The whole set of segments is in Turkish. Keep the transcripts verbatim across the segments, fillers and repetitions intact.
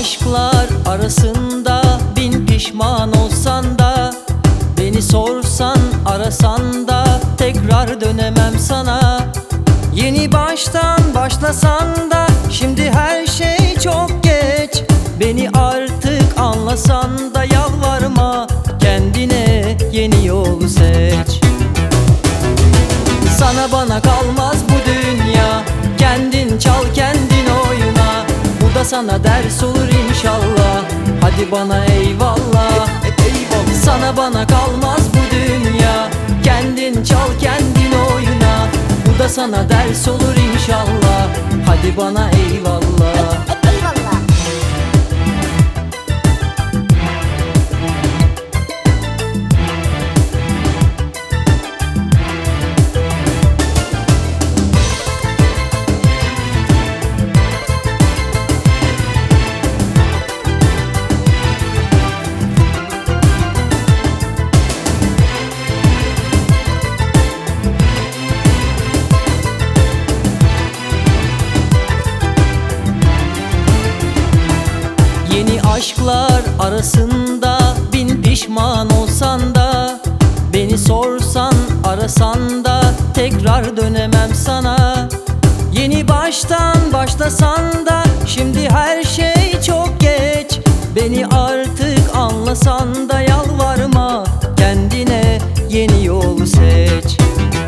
aşklar arasında bin pişman olsan da, beni sorsan arasan da tekrar dönemem sana. Yeni baştan başlasan da şimdi her şey çok geç. Beni artık anlasan da yalvarma, kendine yeni yolu seç. Sana bana kalmaz bu dünya, kendin çal kendin oyna. Bu da sana ders olur inşallah, hadi bana eyvallah. Sana bana kalmaz bu dünya, kendin çal kendin oyna. Bu da sana ders olur inşallah, hadi bana eyvallah. Yeni aşklar arasında bin pişman olsan da, beni sorsan arasan da tekrar dönemem sana. Yeni baştan başlasan da şimdi her şey çok geç. Beni artık anlasan da yalvarma, kendine yeni yolu seç.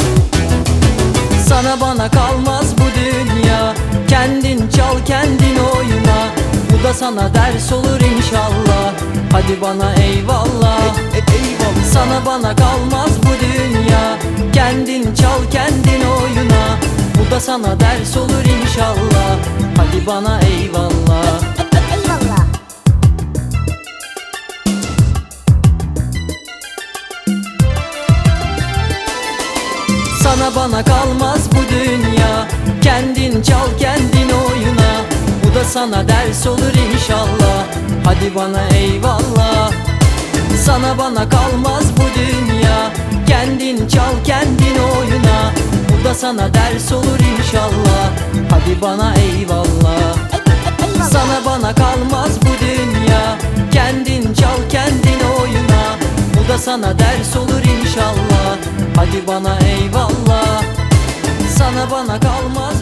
Sana bana kalmaz bu dünya, kendin çal kendin oyna. Bu da sana ders olur inşallah, hadi bana eyvallah. Sana bana kalmaz bu dünya, kendin çal kendin oyna. Bu da sana ders olur inşallah, hadi bana eyvallah. Sana bana kalmaz bu dünya, kendin çal kendin oyna. Bu da sana ders olur inşallah, hadi bana eyvallah. Sana bana kalmaz bu dünya, kendin çal kendin oyna. Bu da sana ders olur inşallah, hadi bana eyvallah. Sana bana kalmaz bu dünya, kendin çal kendin oyna. Bu da sana ders olur inşallah, hadi bana eyvallah. Sana bana kalmaz